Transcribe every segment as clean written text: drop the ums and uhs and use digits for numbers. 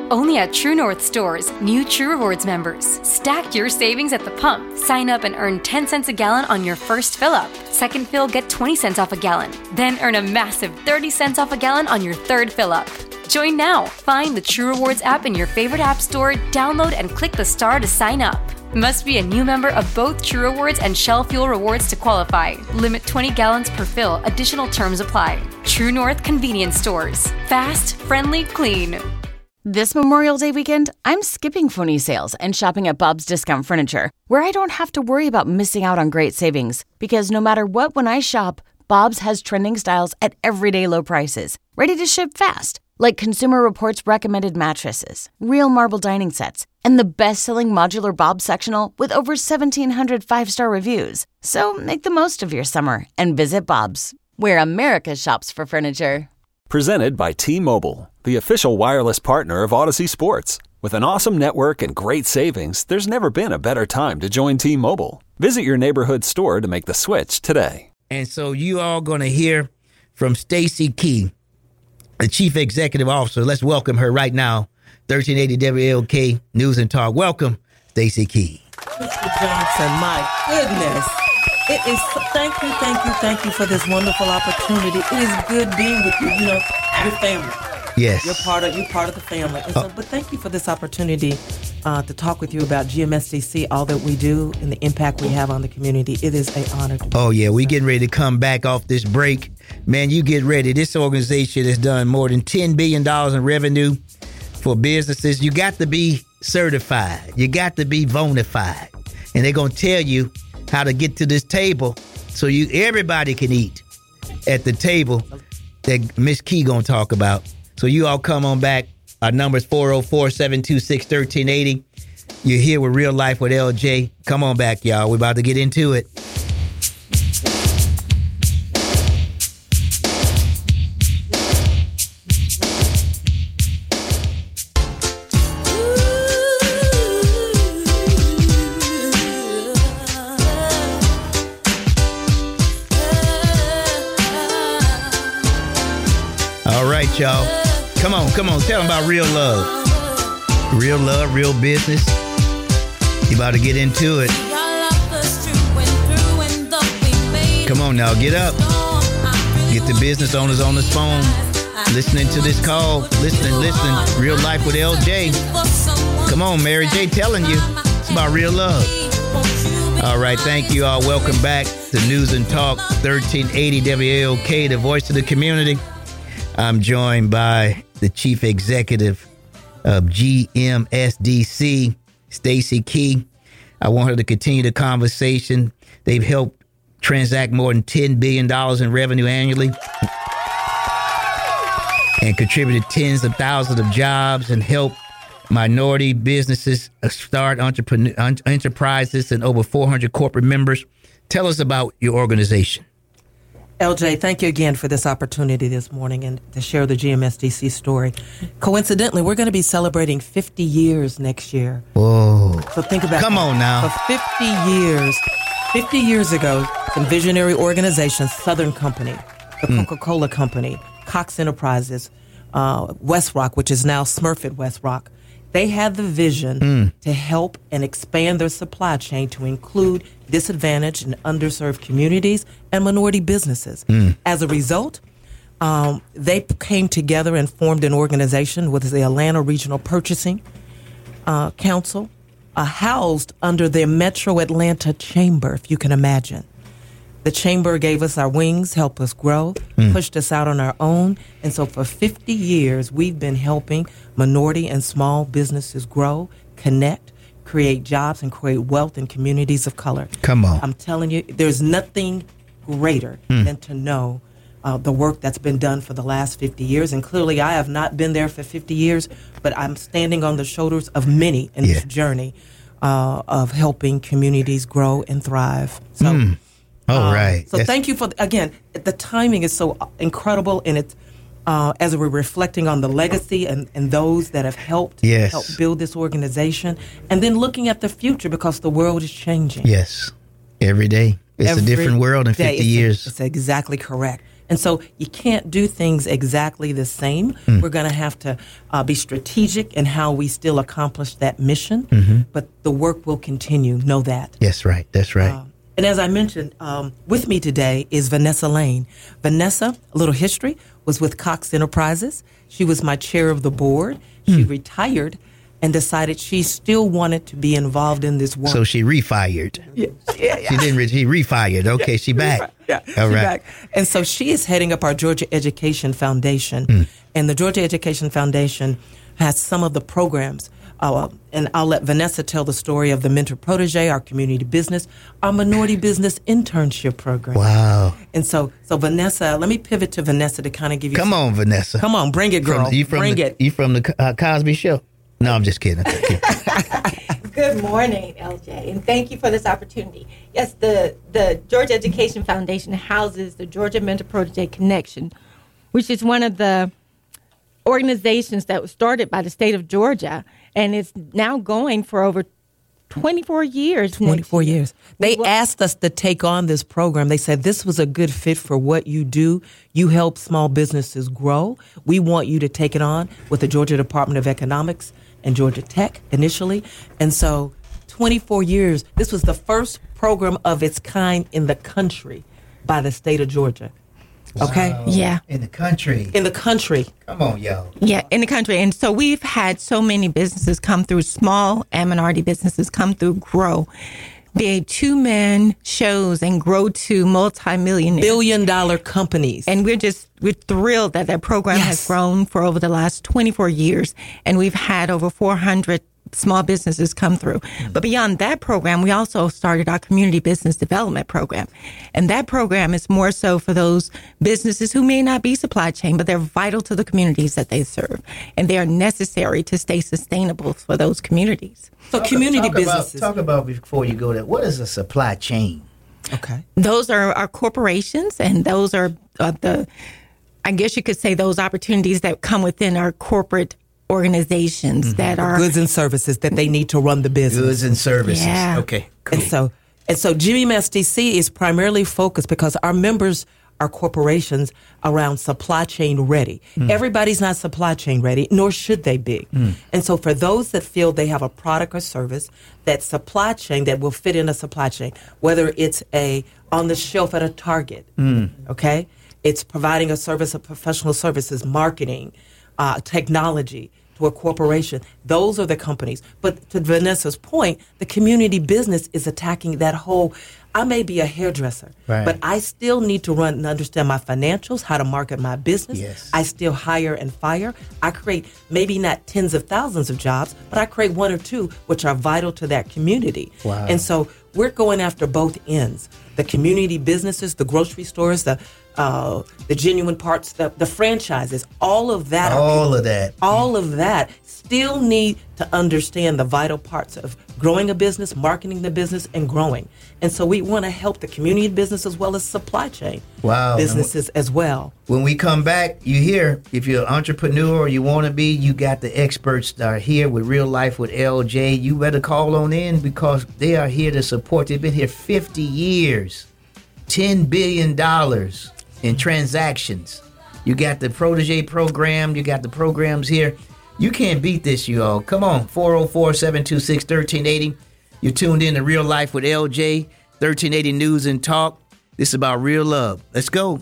Only at True North stores, new True Rewards members. Stack your savings at the pump. Sign up and earn 10 cents a gallon on your first fill-up. Second fill, get 20 cents off a gallon. Then earn a massive 30 cents off a gallon on your third fill-up. Join now. Find the True Rewards app in your favorite app store, download and click the star to sign up. Must be a new member of both True Rewards and Shell Fuel Rewards to qualify. Limit 20 gallons per fill. Additional terms apply. True North Convenience Stores. Fast, friendly, clean. This Memorial Day weekend, I'm skipping phony sales and shopping at Bob's Discount Furniture, where I don't have to worry about missing out on great savings. Because no matter what, when I shop, Bob's has trending styles at everyday low prices, ready to ship fast. Like Consumer Reports recommended mattresses, real marble dining sets, and the best-selling modular Bob's sectional with over 1,700 five-star reviews. So make the most of your summer and visit Bob's, where America shops for furniture. Presented by T-Mobile, the official wireless partner of Odyssey Sports. With an awesome network and great savings, there's never been a better time to join T-Mobile. Visit your neighborhood store to make the switch today. And so you all going to hear from Stacy Key, the Chief Executive Officer. Let's welcome her right now. 1380 WLK News and Talk. Welcome, Stacy Key. Mr. Johnson, my goodness. It is, thank you for this wonderful opportunity. It is good being with you, your family. Yes. You're part of the family. And so, but thank you for this opportunity to talk with you about GMSDC, all that we do, and the impact we have on the community. It is an honor to be yeah, we getting ready to come back off this break. Man, you get ready. This organization has done more than $10 billion in revenue for businesses. You got to be certified. You got to be bona fide. And they're going to tell you how to get to this table so everybody can eat at the table that Miss Key going to talk about. So you all come on back. Our number is 404-726-1380. You're here with Real Life with LJ. Come on back, y'all. We're about to get into it. All right, y'all. Come on. Tell them about real love. Real love, real business. You about to get into it. Come on now, get up. Get the business owners on this phone. Listening to this call. Listen. Real Life with LJ. Come on, Mary J telling you. It's about real love. All right, thank you all. Welcome back to News and Talk, 1380 WLK, the voice of the community. I'm joined by the Chief Executive of GMSDC, Stacy Key. I want her to continue the conversation. They've helped transact more than $10 billion in revenue annually and contributed tens of thousands of jobs and helped minority businesses start enterprises and over 400 corporate members. Tell us about your organization. LJ, thank you again for this opportunity this morning and to share the GMSDC story. Coincidentally, we're going to be celebrating 50 years next year. Whoa. So think about Come on now. For 50 years ago, some visionary organizations, Southern Company, the Coca-Cola Company, Cox Enterprises, WestRock, which is now Smurfit WestRock, they had the vision to help and expand their supply chain to include disadvantaged and underserved communities and minority businesses. As a result, they came together and formed an organization with the Atlanta Regional Purchasing Council, housed under the Metro Atlanta Chamber, if you can imagine. The Chamber gave us our wings, helped us grow, pushed us out on our own. And so for 50 years, we've been helping minority and small businesses grow, connect, create jobs, and create wealth in communities of color. Come on. I'm telling you, there's nothing greater than to know the work that's been done for the last 50 years. And clearly, I have not been there for 50 years, but I'm standing on the shoulders of many in this journey of helping communities grow and thrive. So. All right. So thank you for, again, the timing is so incredible, and it's as we're reflecting on the legacy and those that have helped build this organization, and then looking at the future because the world is changing. Yes. Every day. It's a different world in 50 years. It's exactly correct. And so you can't do things exactly the same. We're going to have to be strategic in how we still accomplish that mission, but the work will continue. Know that. That's right. That's right. And as I mentioned, with me today is Vanessa Lane. Vanessa, a little history, was with Cox Enterprises. She was my chair of the board. She retired and decided she still wanted to be involved in this work. So she refired. Yeah. She refired. Okay, she back. Yeah, all she's right. Back. And so she is heading up our Georgia Education Foundation. And the Georgia Education Foundation has some of the programs. And I'll let Vanessa tell the story of the Mentor Protege, our community business, our minority business internship program. Wow. And so Vanessa, let me pivot to Vanessa to kind of give you. Come on, Vanessa. Come on, bring it, girl. Bring it. You from the Cosby Show? No, I'm just kidding. Good morning, LJ, and thank you for this opportunity. Yes, the Georgia Education Foundation houses the Georgia Mentor Protege Connection, which is one of the organizations that was started by the state of Georgia, and it's now going for over 24 years. 24 years. They asked us to take on this program. They said this was a good fit for what you do. You help small businesses grow. We want you to take it on with the Georgia Department of Economics and Georgia Tech initially. And so 24 years, this was the first program of its kind in the country by the state of Georgia. Okay? Wow. Yeah. In the country. In the country. Come on, y'all. Yeah, in the country. And so we've had so many businesses come through, small and minority businesses come through, grow, be two-man shows and grow to multi-millionaire. Billion-dollar companies. And we're thrilled that program has grown for over the last 24 years. And we've had over 400 small businesses come through. But beyond that program, we also started our community business development program. And that program is more so for those businesses who may not be supply chain, but they're vital to the communities that they serve. And they are necessary to stay sustainable for those communities. So community businesses. Talk about before you go there. What is a supply chain? Okay. Those are our corporations, and those are I guess you could say, those opportunities that come within our corporate organizations that are goods and services that they need to run the business. Goods and services. Yeah. Okay. Cool. And so GBMSDC is primarily focused because our members are corporations around supply chain ready. Everybody's not supply chain ready, nor should they be. And so for those that feel they have a product or service that supply chain that will fit in a supply chain, whether it's on the shelf at a Target, okay, it's providing a service of professional services, marketing, technology to a corporation. Those are the companies. But to Vanessa's point, the community business is attacking that whole, I may be a hairdresser, but I still need to run and understand my financials, how to market my business. Yes. I still hire and fire. I create maybe not tens of thousands of jobs, but I create one or two which are vital to that community. Wow. And so we're going after both ends. The community businesses, the grocery stores, the genuine parts, the franchises, all of that still need to understand the vital parts of growing a business, marketing the business, and growing. And so we want to help the community business as well as supply chain businesses as well. When we come back, you hear, if you're an entrepreneur or you want to be, you got the experts that are here with Real Life with LJ. You better call on in because they are here to support. They've been here 50 years, $10 billion in transactions. You got the Protege program. You got the programs here. You can't beat this, you all. Come on, 404-726-1380. You're tuned in to Real Life with LJ, 1380 News and Talk. This is about real love. Let's go.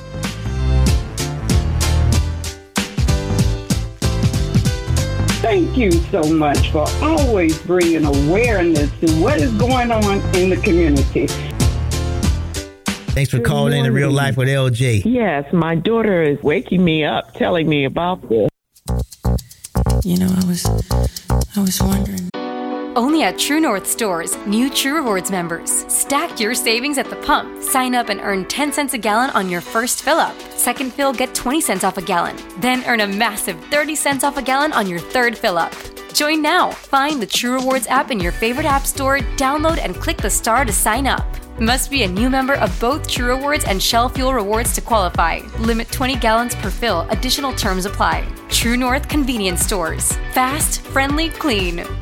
Thank you so much for always bringing awareness to what is going on in the community. Thanks for calling in to Real Life with LJ. Yes, my daughter is waking me up, telling me about this. You know, I was wondering. Only at True North stores, new True Rewards members. Stack your savings at the pump. Sign up and earn 10 cents a gallon on your first fill up. Second fill, get 20 cents off a gallon. Then earn a massive 30 cents off a gallon on your third fill up. Join now. Find the True Rewards app in your favorite app store, download and click the star to sign up. Must be a new member of both True Rewards and Shell Fuel Rewards to qualify. Limit 20 gallons per fill. Additional terms apply. True North Convenience Stores. Fast, friendly, clean.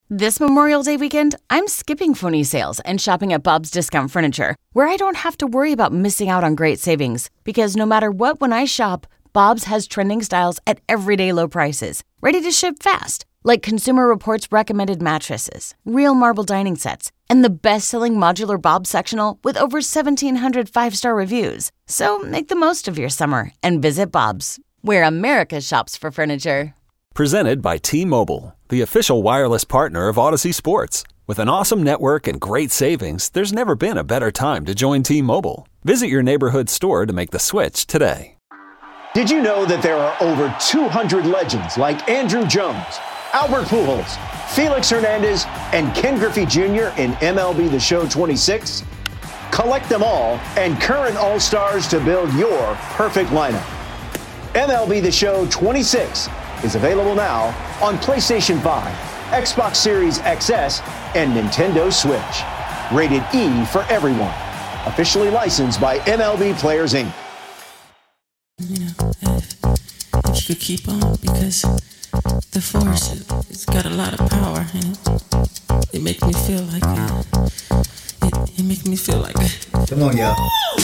This Memorial Day weekend, I'm skipping phony sales and shopping at Bob's Discount Furniture, where I don't have to worry about missing out on great savings. Because no matter what, when I shop, Bob's has trending styles at everyday low prices, ready to ship fast. Like Consumer Reports recommended mattresses, real marble dining sets, and the best-selling modular Bob's sectional with over 1,700 five-star reviews. So make the most of your summer and visit Bob's, where America shops for furniture. Presented by T-Mobile, the official wireless partner of Odyssey Sports. With an awesome network and great savings, there's never been a better time to join T-Mobile. Visit your neighborhood store to make the switch today. Did you know that there are over 200 legends like Andrew Jones, Albert Pujols, Felix Hernandez, and Ken Griffey Jr. in MLB The Show 26? Collect them all and current All-Stars to build your perfect lineup. MLB The Show 26 is available now on PlayStation 5, Xbox Series XS, and Nintendo Switch. Rated E for everyone. Officially licensed by MLB Players, Inc. You know, if you could keep on, because the force, it's got a lot of power in it. It makes me feel like it makes me feel like. Come on, y'all.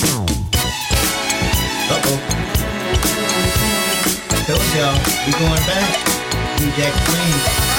Told y'all, we going back. D-Jack Queen.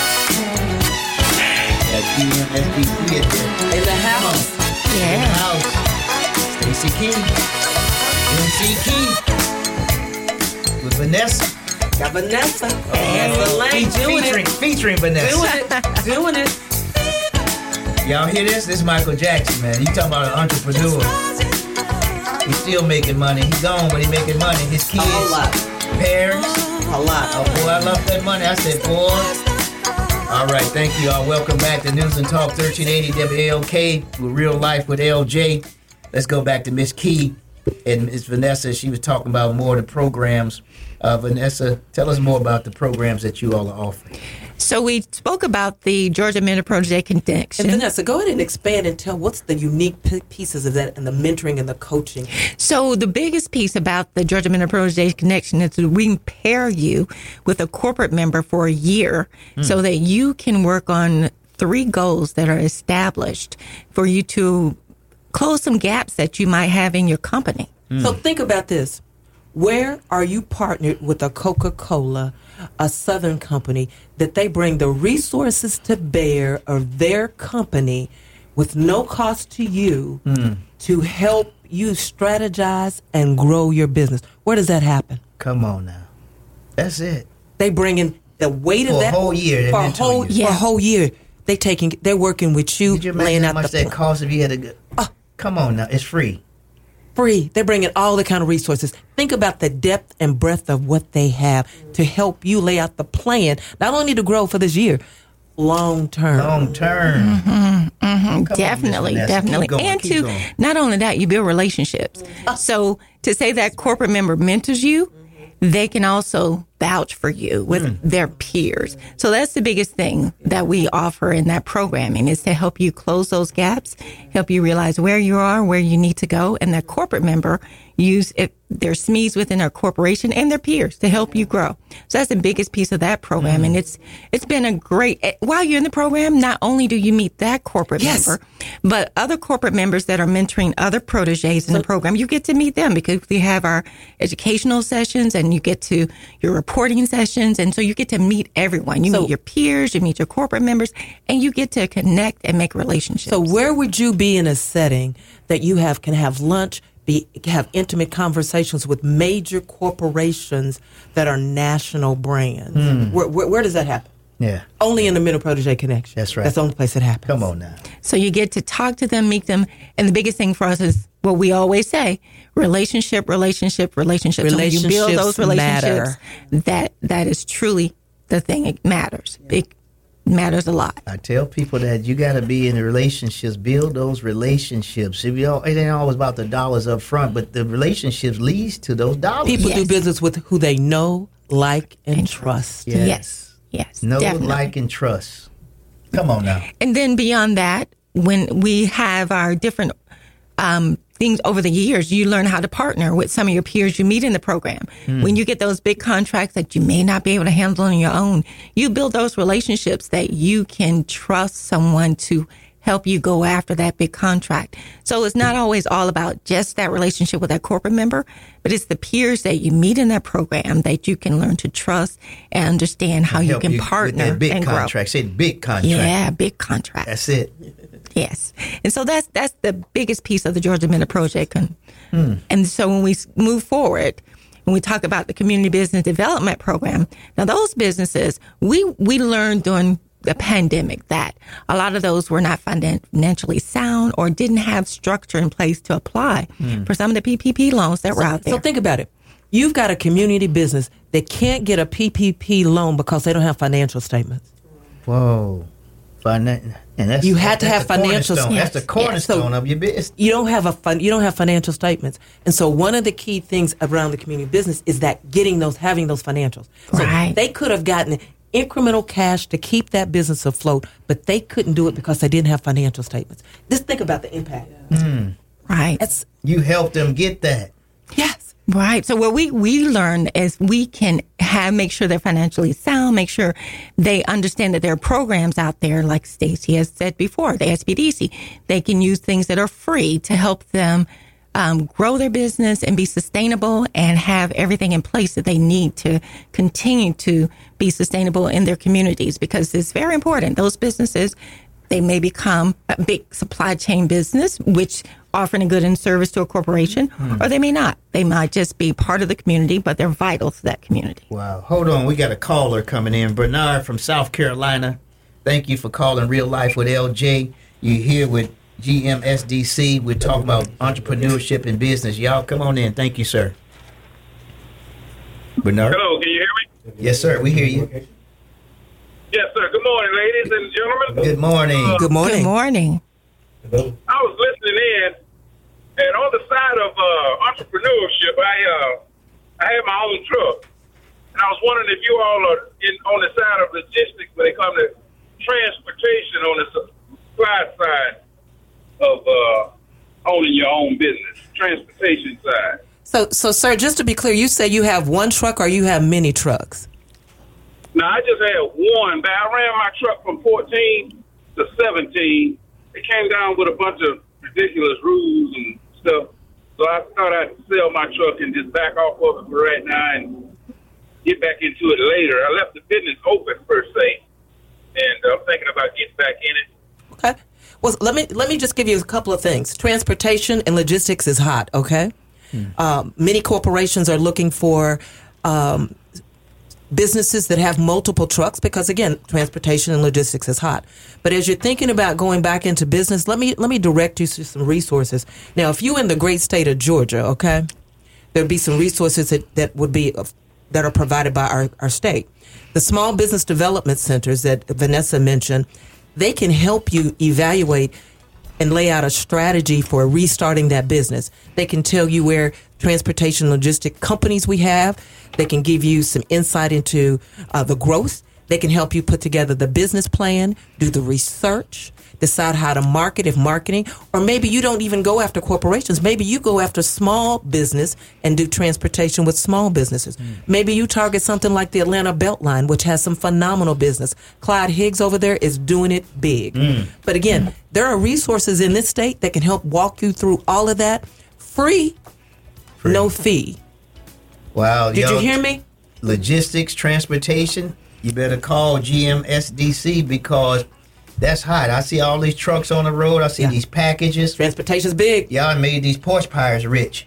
Got GMSBC at there. In the house. Yeah. In the house. Stacey Key. MC Key. With Vanessa. Got Vanessa. And Elaine featuring Vanessa. Doing it. Y'all hear this? This is Michael Jackson, man. You talking about an entrepreneur. He's still making money. He's gone, but he's making money. His kids. A whole lot. Parents. A lot. Oh, boy, I love that money. I said, boy. All right, thank you all. Welcome back to News and Talk 1380 WALK with Real Life with LJ. Let's go back to Miss Key and Miss Vanessa. She was talking about more of the programs. Vanessa, tell us more about the programs that you all are offering. So we spoke about the Georgia Mentor Protege Connection. And Vanessa, go ahead and expand and tell what's the unique pieces of that and the mentoring and the coaching. So the biggest piece about the Georgia Mentor Protege Connection is that we can pair you with a corporate member for a year so that you can work on 3 goals that are established for you to close some gaps that you might have in your company. So think about this. Where are you partnered with a Coca-Cola, a Southern company, that they bring the resources to bear of their company with no cost to you to help you strategize and grow your business? Where does that happen? Come on now. That's it. They bring in the weight of that. For a whole year. For a whole year. They're working with you, Did you laying imagine out how much the that cost if you had to go? Come on now. It's free. Free. They're bringing all the kind of resources. Think about the depth and breadth of what they have to help you lay out the plan, not only to grow for this year, long term. Definitely. And not only that, you build relationships. So to say that corporate member mentors you, they can also vouch for you with their peers. So that's the biggest thing that we offer in that programming, is to help you close those gaps, help you realize where you are, where you need to go, and that corporate member use their SMEs within their corporation and their peers to help you grow. So that's the biggest piece of that program. And it's been a great, while you're in the program, not only do you meet that corporate member, but other corporate members that are mentoring other proteges in the program, you get to meet them because we have our educational sessions and you get to your reporting sessions. And so you get to meet everyone. You meet your peers, you meet your corporate members, and you get to connect and make relationships. So where would you be in a setting that you can have lunch, have intimate conversations with major corporations that are national brands? Where does that happen? Yeah. Only in the Mentor Protege Connection. That's right. That's the only place it happens. Come on now. So you get to talk to them, meet them, and the biggest thing for us is what we always say: relationship. So when you build those relationships, that is truly the thing. It matters. It matters a lot. I tell people that you got to be in the relationships, build those relationships. It ain't always about the dollars up front, but the relationships leads to those dollars. People do business with who they know, like, and trust. Yes. Know, definitely. like, and trust. Come on now. And then beyond that, when we have our different things over the years. You learn how to partner with some of your peers you meet in the program. When you get those big contracts that you may not be able to handle on your own, you build those relationships that you can trust someone to help you go after that big contract. So it's not always all about just that relationship with that corporate member, but it's the peers that you meet in that program that you can learn to trust and understand how you can partner with that big and contract. grow. Say big contract. Yeah, big contract. That's it. Yes. And so that's the biggest piece of the Georgia Mentor Project. And so when we move forward, when we talk about the Community Business Development Program, now those businesses, we learned during the pandemic that a lot of those were not financially sound or didn't have structure in place to apply for some of the PPP loans that were out there. So think about it. You've got a community business that can't get a PPP loan because they don't have financial statements. Whoa. And that's, you had to have financial statements. That's the cornerstone of your business. You don't have financial statements. And so one of the key things around the community business is that having those financials. So they could have gotten incremental cash to keep that business afloat, but they couldn't do it because they didn't have financial statements. Just think about the impact. Right. You helped them get that. Yes. Right. So what we learn is we can make sure they're financially sound, make sure they understand that there are programs out there, like Stacey has said before, the SBDC. They can use things that are free to help them grow their business and be sustainable and have everything in place that they need to continue to be sustainable in their communities, because it's very important. Those businesses, they may become a big supply chain business, which offering a good and service to a corporation, or they may not. They might just be part of the community, but they're vital to that community. Wow. Hold on. We got a caller coming in. Bernard from South Carolina. Thank you for calling Real Life with LJ. You're here with GMSDC. We're talking about entrepreneurship and business. Y'all come on in. Thank you, sir. Bernard? Hello, can you hear me? Yes, sir. We hear you. Yes, sir. Good morning, ladies and gentlemen. Good morning. Good morning. Good morning. I was listening in, and on the side of entrepreneurship, I have my own truck. And I was wondering if you all are on the side of logistics when it comes to transportation on the supply side of owning your own business, transportation side. So, sir, just to be clear, you say you have one truck or you have many trucks? No, I just had one, but I ran my truck from 14 to 17. It came down with a bunch of ridiculous rules and stuff. So I thought I'd sell my truck and just back off of it for right now and get back into it later. I left the business open, per se, and I'm thinking about getting back in it. Okay. Well, let me just give you a couple of things. Transportation and logistics is hot, okay? Many corporations are looking for businesses that have multiple trucks because, again, transportation and logistics is hot. But as you're thinking about going back into business, let me direct you to some resources. Now, if you're in the great state of Georgia, okay, there'd be some resources that are provided by our state. The small business development centers that Vanessa mentioned, they can help you evaluate and lay out a strategy for restarting that business. They can tell you where transportation logistic companies we have. They can give you some insight into the growth. They can help you put together the business plan, do the research, decide how to market, if marketing, or maybe you don't even go after corporations. Maybe you go after small business and do transportation with small businesses. Maybe you target something like the Atlanta Beltline, which has some phenomenal business. Clyde Higgs over there is doing it big. But again, there are resources in this state that can help walk you through all of that free. No fee. Wow. Did you hear me? Logistics, transportation, you better call GMSDC because that's hot. I see all these trucks on the road. I see these packages. Transportation's big. Y'all made these Porsche Pirates rich.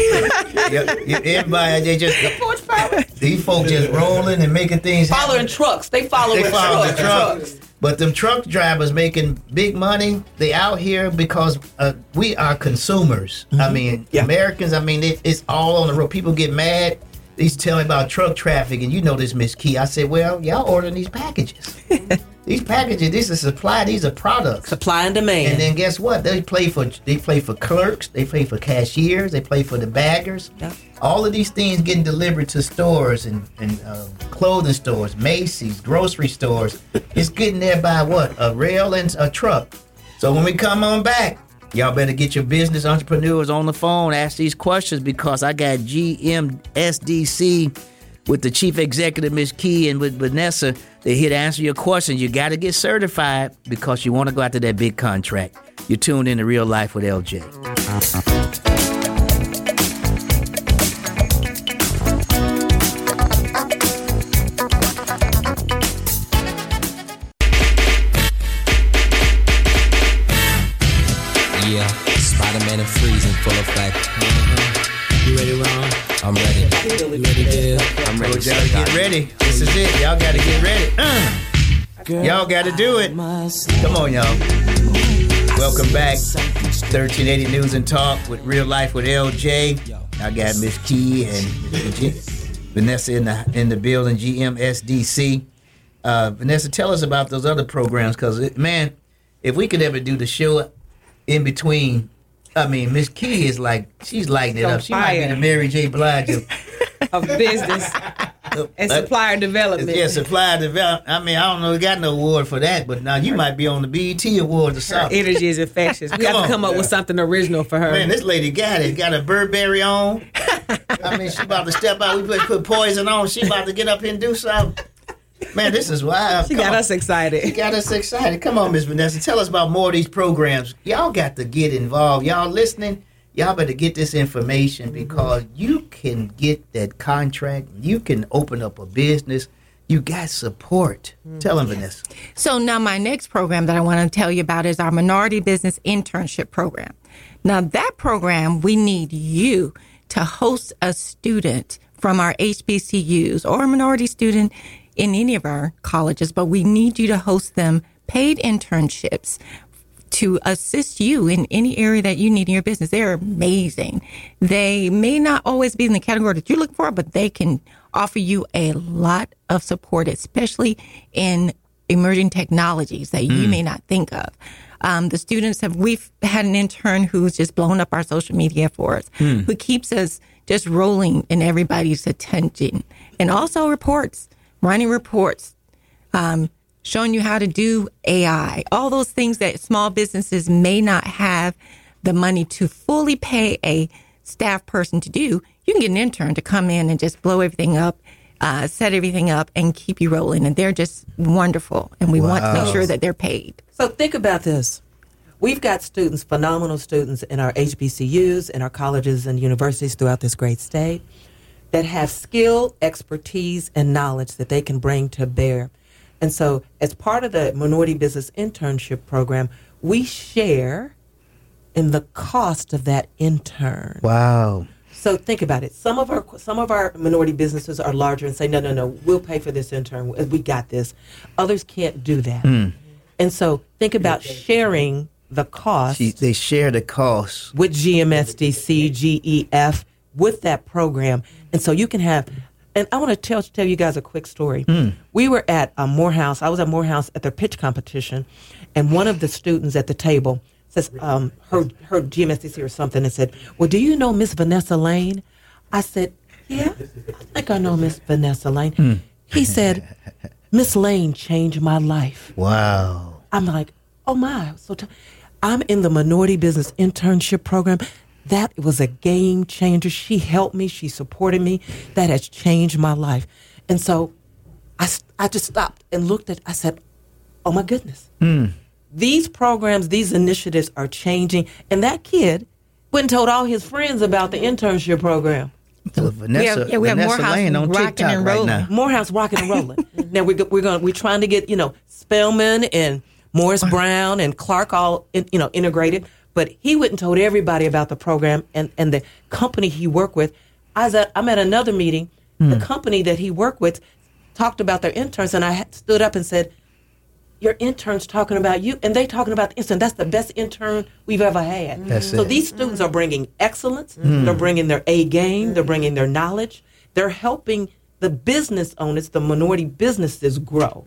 Everybody, they just Porsche Pirates. These folks just rolling and making things following trucks. They follow the trucks. But them truck drivers making big money, they out here because we are consumers. I mean, Americans, it's all on the road. People get mad. They used to tell me about truck traffic, and you know this, Miss Key. I said, well, y'all ordering these packages. These packages, this is supply, these are products. Supply and demand. And then guess what? They play for clerks, they play for cashiers, they play for the baggers. Yeah. All of these things getting delivered to stores and clothing stores, Macy's, grocery stores. It's getting there by what? A rail and a truck. So when we come on back, Y'all better get your business entrepreneurs on the phone. Ask these questions because I got GMSDC with the chief executive, Ms. Key, and with Vanessa. They're here to answer your questions. You got to get certified because you want to go after that big contract. You're tuned in to Real Life with LJ. Yeah, Spider-Man and freezing full effect. You ready, Ron? I'm ready. You ready, Bill? I'm ready. Y'all get ready. This is it. Y'all got to get ready. Y'all got to do it. Come on, y'all. Welcome back. 1380 News and Talk with Real Life with LJ. I got Miss Key and Vanessa in the building, GMSDC. Vanessa, tell us about those other programs, because, man, if we could ever do the show in between, I mean, Miss Key is like, she's lighting it up. She might be the Mary J. Blige of business and supplier development. Yeah, supplier development. I mean, I don't know, we got no award for that, but now you might be on the BET Awards or something. Her energy is infectious. We have to come up with something original for her. Man, this lady got it. Got a Burberry on. I mean, she about to step out. We put poison on. She about to get up here and do something. Man, this is wild. She got us excited. She got us excited. Come on, Miss Vanessa. Tell us about more of these programs. Y'all got to get involved. Y'all listening? Y'all better get this information because you can get that contract. You can open up a business. You got support. Tell them, Vanessa. So now my next program that I want to tell you about is our Minority Business Internship Program. Now that program, we need you to host a student from our HBCUs or a minority student in any of our colleges, but we need you to host them paid internships to assist you in any area that you need in your business. They're amazing. They may not always be in the category that you're looking for, but they can offer you a lot of support, especially in emerging technologies that you may not think of. We've had an intern who's just blown up our social media for us, who keeps us just rolling in everybody's attention. And also writing reports, showing you how to do AI, all those things that small businesses may not have the money to fully pay a staff person to do. You can get an intern to come in and just blow everything up, set everything up, and keep you rolling. And they're just wonderful. And we want to make sure that they're paid. So think about this. We've got students, phenomenal students in our HBCUs, in our colleges and universities throughout this great state that have skill, expertise, and knowledge that they can bring to bear. And so as part of the Minority Business Internship Program, we share in the cost of that intern. Wow. So think about it. Some of our minority businesses are larger and say, no, we'll pay for this intern. We got this. Others can't do that. And so think about sharing the cost. They share the cost. With GMSDC, GEF, with that program. And so you can have, and I want to tell you guys a quick story. We were at Morehouse. I was at Morehouse at their pitch competition, and one of the students at the table says, heard GMSDC or something, and said, well, do you know Miss Vanessa Lane? I said, yeah, I think I know Miss Vanessa Lane. He said, Miss Lane changed my life. Wow. I'm like, oh my. So I'm in the Minority Business Internship Program. That was a game changer. She helped me. She supported me. That has changed my life. And so I just stopped and looked at, I said, oh my goodness. These programs, these initiatives are changing. And that kid went and told all his friends about the internship program. So Vanessa, we have Morehouse Lane on TikTok right now. Morehouse rocking and rolling. Now we're trying to get, Spelman and Morris Brown and Clark all integrated. But he went and told everybody about the program and the company he worked with. I'm at another meeting. The company that he worked with talked about their interns, and I stood up and said, your intern's talking about you, and they talking about the intern. That's the best intern we've ever had. So these students are bringing excellence. They're bringing their A game. They're bringing their knowledge. They're helping the business owners, the minority businesses, grow.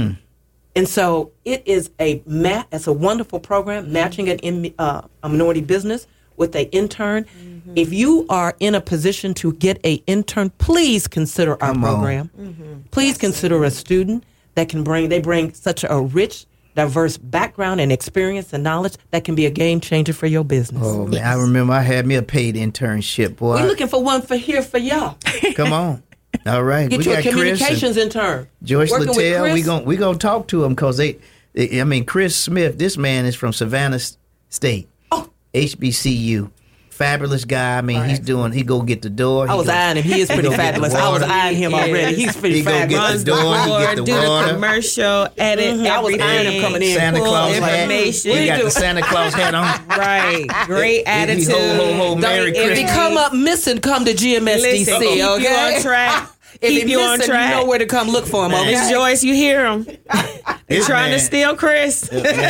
And so it is it's a wonderful program, matching a minority business with an intern. If you are in a position to get an intern, please consider our program. Please consider a student that they bring such a rich diverse background and experience and knowledge that can be a game changer for your business. Oh, man, I remember I had me a paid internship, boy. We're looking for one for y'all. Come on. All right. Get we you got a communications intern. Joyce Working with Littell, Chris. we gonna talk to him because Chris Smith, this man is from Savannah State. Oh. HBCU. Fabulous guy. I mean, he go get the door. I was eyeing him. He is pretty fabulous. I was eyeing him already. He's pretty fabulous. He go get the door. He get the do water. the commercial, edit everything. I was eyeing him coming in. Santa Claus hat. information. He got the Santa Claus hat on. Right. Great attitude. Merry If he Christmas. come up missing, come to GMSDC. Listen, keep you okay? on track. If Keep he you on missing, track. you know where to come look for him. Okay? Miss Joyce, you hear him. They're trying to steal Chris.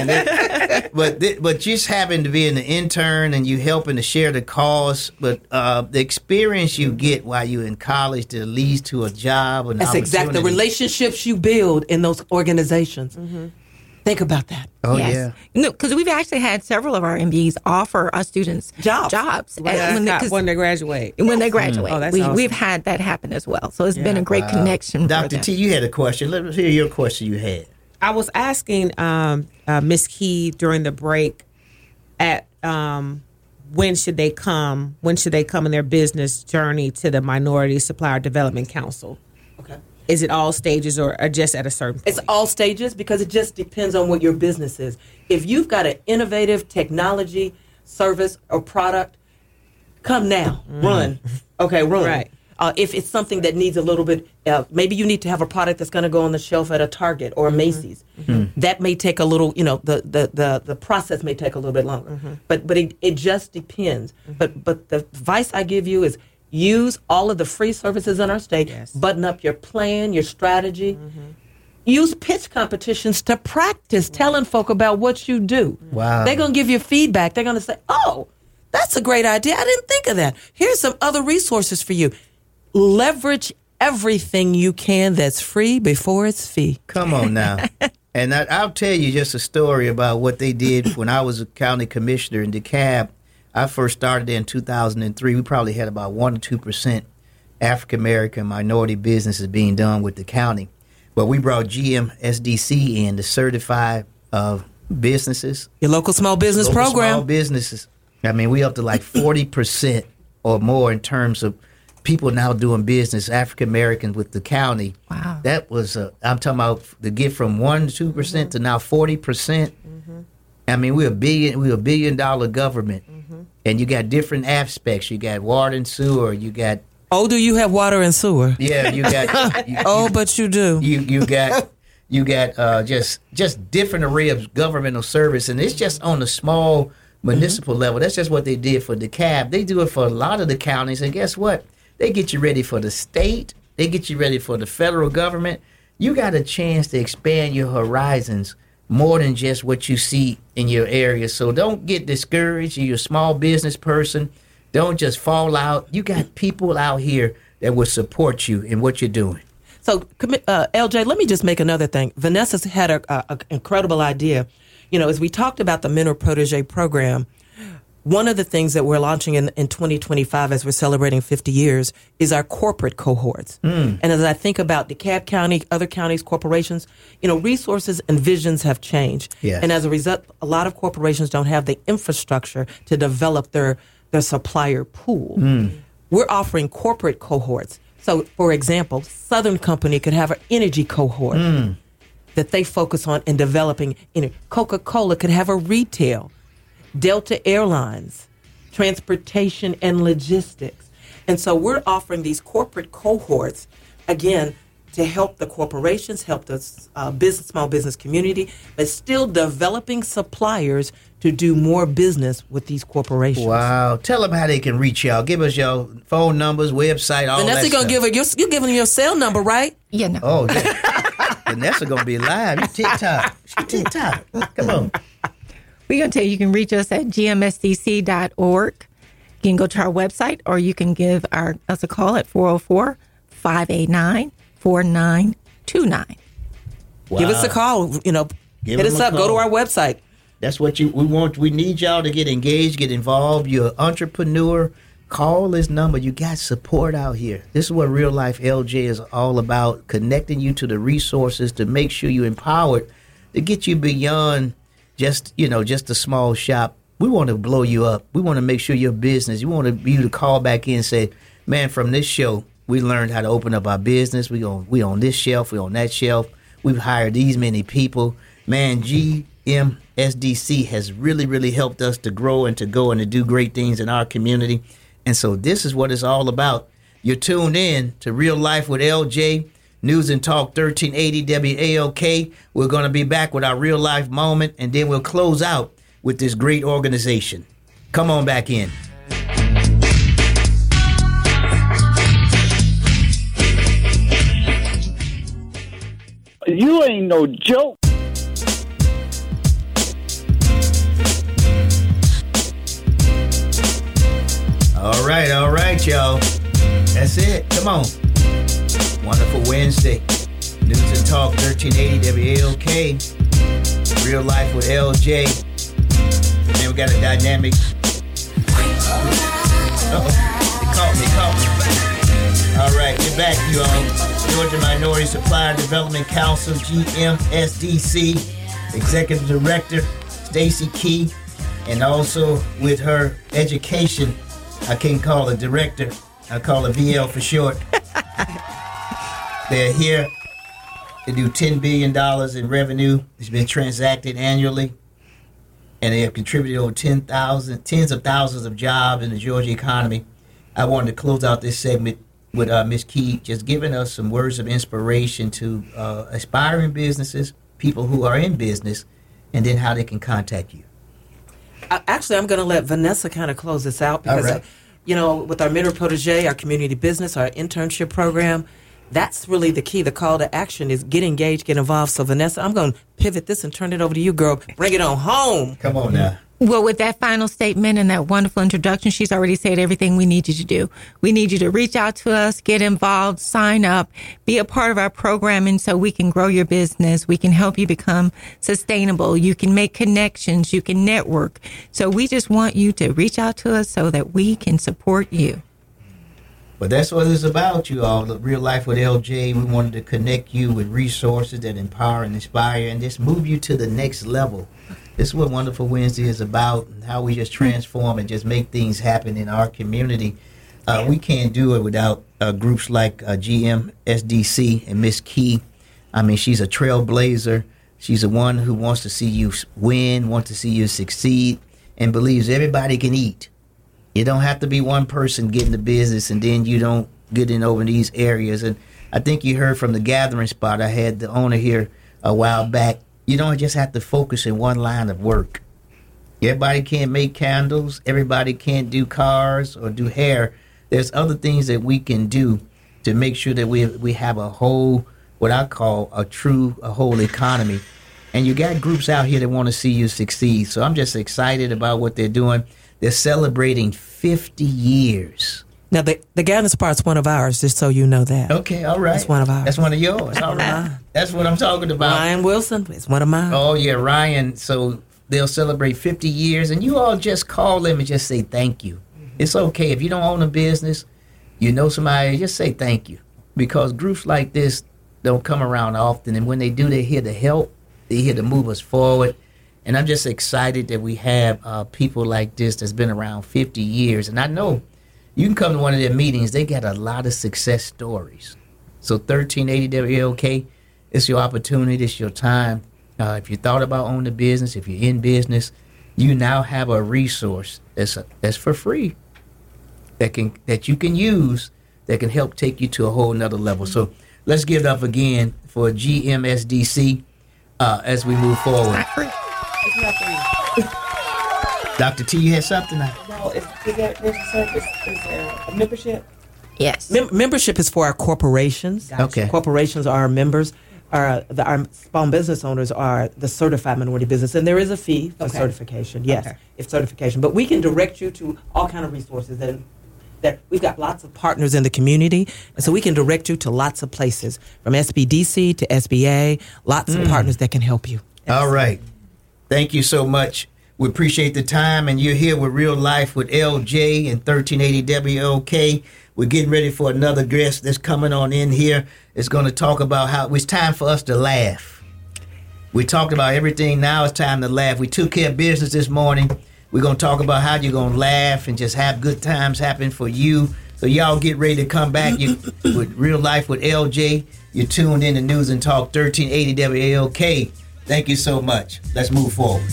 But just having to be an intern and you helping to share the cause, but the experience you get while you're in college that leads to a job. And That's exactly the relationships you build in those organizations. Mm-hmm. Think about that. Oh, Yes. yeah. No, because we've actually had several of our MBs offer our students jobs When they graduate. When they graduate. Oh, that's awesome. We've had that happen as well. So it's been a great connection. Dr. T, you had a question. Let me hear your question you had. I was asking Miss Key during the break at when should they come in their business journey to the Minority Supplier Development Council? Okay. Is it all stages or just at a certain point? It's all stages because it just depends on what your business is. If you've got an innovative technology, service, or product, come now. Run. Okay, run. Right. If it's something that needs a little bit, maybe you need to have a product that's going to go on the shelf at a Target or a Macy's. That may take a little, the process may take a little bit longer. But it just depends. But the advice I give you is use all of the free services in our state. Yes. Button up your plan, your strategy. Use pitch competitions to practice telling folk about what you do. Wow. They're going to give you feedback. They're going to say, oh, that's a great idea. I didn't think of that. Here's some other resources for you. Leverage everything you can that's free before it's fee. Come on now. And I'll tell you just a story about what they did when I was a county commissioner in DeKalb. I first started there in 2003. We probably had about 1 to 2% African-American minority businesses being done with the county. But we brought GMSDC in to certify businesses. Your local small business program. Small businesses. I mean, we up to like 40% or more in terms of people now doing business, African Americans with the county. Wow. That was, I'm talking about to get from 1 to 2% to now 40%. I mean, we're a $1 billion government. And you got different aspects. You got water and sewer. You got. Oh, do you have water and sewer? Yeah, you got. But you do. You got just different array of governmental service, and it's just on the small municipal level. That's just what they did for DeKalb. They do it for a lot of the counties, and guess what? They get you ready for the state. They get you ready for the federal government. You got a chance to expand your horizons more than just what you see in your area. So don't get discouraged. You're a small business person. Don't just fall out. You got people out here that will support you in what you're doing. So, LJ, let me just make another thing. Vanessa's had an incredible idea. As we talked about the Mentor Protege program, one of the things that we're launching in 2025 as we're celebrating 50 years is our corporate cohorts. And as I think about DeKalb County, other counties, corporations, resources and visions have changed. Yes. And as a result, a lot of corporations don't have the infrastructure to develop their supplier pool. We're offering corporate cohorts. So, for example, Southern Company could have an energy cohort that they focus on in developing. Coca-Cola could have a retail. Delta Airlines, transportation and logistics. And so we're offering these corporate cohorts, again, to help the corporations, help the small business community, but still developing suppliers to do more business with these corporations. Wow. Tell them how they can reach y'all. Give us your phone numbers, website, all Vanessa that stuff. you're giving her your cell number, right? Yeah, no. Oh, yeah. Vanessa going to be live. You TikTok. She TikTok. Come on. We're going to tell you can reach us at gmsdc.org. You can go to our website, or you can give us a call at 404-589-4929. Wow. Give us a call. Hit us up. Go to our website. That's what we want. We need y'all to get engaged, get involved. You're an entrepreneur. Call this number. You got support out here. This is what Real Life LJ is all about, connecting you to the resources to make sure you're empowered to get you beyond just a small shop. We want to blow you up. We want to make sure your business, you want you to call back in and say, man, from this show, we learned how to open up our business. We on this shelf, we on that shelf. We've hired these many people. Man, GMSDC has really, really helped us to grow and to go and to do great things in our community. And so this is what it's all about. You're tuned in to Real Life with LJ, News and Talk 1380 WALK. We're going to be back with our real life moment, and then we'll close out with this great organization. Come on back in. You ain't no joke. All right, y'all. That's it. Come on. Wonderful Wednesday. News and Talk 1380 WALK. Real Life with LJ. And we got a dynamic. They caught me. All right, we're back, you all. Georgia Minority Supplier Development Council, GMSDC, Executive Director Stacy Key, and also with her education, I can't call her director, I call her VL for short. They're here to do $10 billion in revenue. It's been transacted annually, and they have contributed over tens of thousands of jobs in the Georgia economy. I wanted to close out this segment with Ms. Key just giving us some words of inspiration to aspiring businesses, people who are in business, and then how they can contact you. Actually, I'm going to let Vanessa kind of close this out because, with our Mentor Protege, our community business, our internship program, that's really the key. The call to action is get engaged, get involved. So, Vanessa, I'm going to pivot this and turn it over to you, girl. Bring it on home. Come on now. Well, with that final statement and that wonderful introduction, she's already said everything we need you to do. We need you to reach out to us, get involved, sign up, be a part of our programming so we can grow your business. We can help you become sustainable. You can make connections. You can network. So we just want you to reach out to us so that we can support you. But that's what it's about, you all. The Real Life with LJ, we wanted to connect you with resources that empower and inspire and just move you to the next level. This is what Wonderful Wednesday is about, and how we just transform and just make things happen in our community. We can't do it without groups like GMSDC and Miss Key. I mean, she's a trailblazer. She's the one who wants to see you win, wants to see you succeed, and believes everybody can eat. You don't have to be one person getting the business, and then you don't get in over these areas. And I think you heard from the gathering spot. I had the owner here a while back. You don't just have to focus in one line of work. Everybody can't make candles. Everybody can't do cars or do hair. There's other things that we can do to make sure that we have a whole, what I call a whole economy. And you got groups out here that want to see you succeed. So I'm just excited about what they're doing. They're celebrating 50 years. Now, the gathering spot's one of ours, just so you know that. Okay, all right. That's one of ours. That's one of yours. All right. That's what I'm talking about. Ryan Wilson is one of mine. Oh, yeah, Ryan. So they'll celebrate 50 years, and you all just call them and just say thank you. It's okay. If you don't own a business, you know somebody, just say thank you. Because groups like this don't come around often, and when they do, they're here to help. They're here to move us forward. And I'm just excited that we have people like this that's been around 50 years. And I know you can come to one of their meetings. They got a lot of success stories. So 1380 WALK, it's your opportunity. It's your time. If you thought about owning a business, if you're in business, you now have a resource that's for free that you can use that can help take you to a whole nother level. So let's give it up again for GMSDC as we move forward. Dr. T, you had something? No, is there a membership? Yes. Membership is for our corporations. Gotcha. Okay. Corporations are our members. Our small business owners are the certified minority business, and there is a fee for certification. Yes, if certification. But we can direct you to all kind of resources that we've got lots of partners in the community, and so we can direct you to lots of places, from SBDC to SBA, lots of partners that can help you. All right. Thank you so much. We appreciate the time, and you're here with Real Life with LJ and 1380 WOK. We're getting ready for another guest that's coming on in here. It's going to talk about how it's time for us to laugh. We talked about everything. Now it's time to laugh. We took care of business this morning. We're going to talk about how you're going to laugh and just have good times happen for you. So y'all get ready to come back with Real Life with LJ. You're tuned in to News and Talk 1380 WALK. Thank you so much. Let's move forward.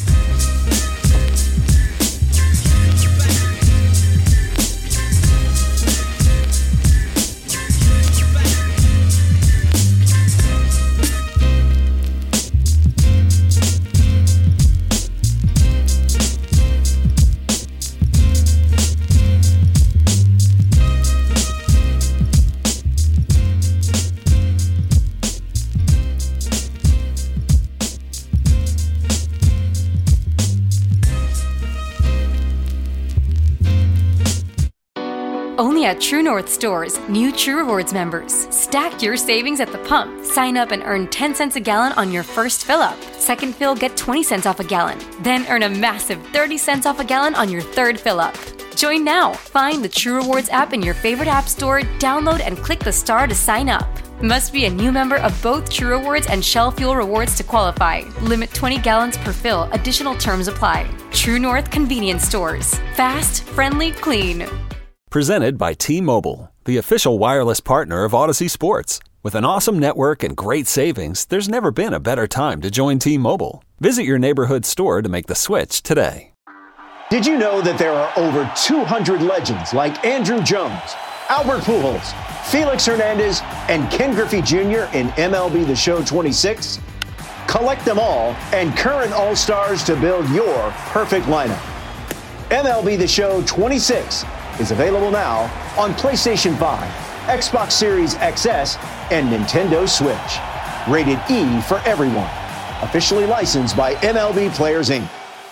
Only at True North stores, new True Rewards members. Stack your savings at the pump. Sign up and earn 10 cents a gallon on your first fill-up. Second fill, get 20 cents off a gallon. Then earn a massive 30 cents off a gallon on your third fill-up. Join now. Find the True Rewards app in your favorite app store, download and click the star to sign up. Must be a new member of both True Rewards and Shell Fuel Rewards to qualify. Limit 20 gallons per fill. Additional terms apply. True North Convenience Stores. Fast, friendly, clean. Presented by T-Mobile, the official wireless partner of Odyssey Sports. With an awesome network and great savings, there's never been a better time to join T-Mobile. Visit your neighborhood store to make the switch today. Did you know that there are over 200 legends like Andrew Jones, Albert Pujols, Felix Hernandez, and Ken Griffey Jr. in MLB The Show 26? Collect them all and current All-Stars to build your perfect lineup. MLB The Show 26 is available now on PlayStation 5, Xbox Series XS, and Nintendo Switch. Rated E for everyone. Officially licensed by MLB Players, Inc.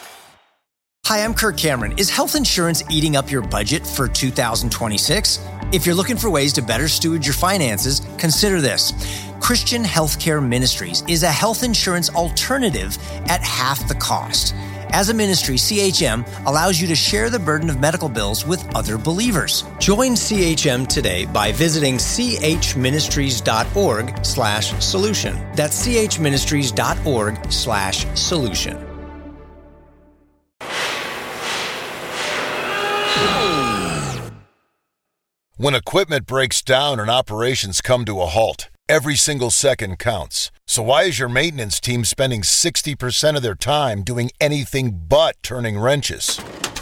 Hi, I'm Kirk Cameron. Is health insurance eating up your budget for 2026? If you're looking for ways to better steward your finances, consider this. Christian Healthcare Ministries is a health insurance alternative at half the cost. As a ministry, CHM allows you to share the burden of medical bills with other believers. Join CHM today by visiting chministries.org/solution. That's chministries.org/solution. When equipment breaks down and operations come to a halt, every single second counts. So why is your maintenance team spending 60% of their time doing anything but turning wrenches?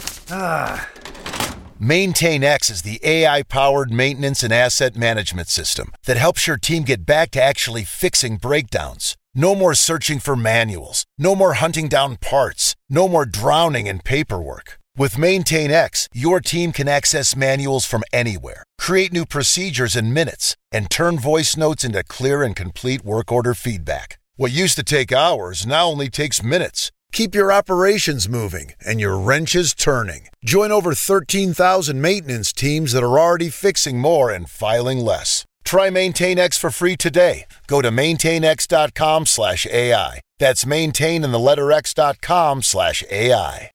MaintainX is the AI-powered maintenance and asset management system that helps your team get back to actually fixing breakdowns. No more searching for manuals. No more hunting down parts. No more drowning in paperwork. With MaintainX, your team can access manuals from anywhere, create new procedures in minutes, and turn voice notes into clear and complete work order feedback. What used to take hours now only takes minutes. Keep your operations moving and your wrenches turning. Join over 13,000 maintenance teams that are already fixing more and filing less. Try MaintainX for free today. Go to maintainx.com/AI. That's maintain and the letter X.com/AI.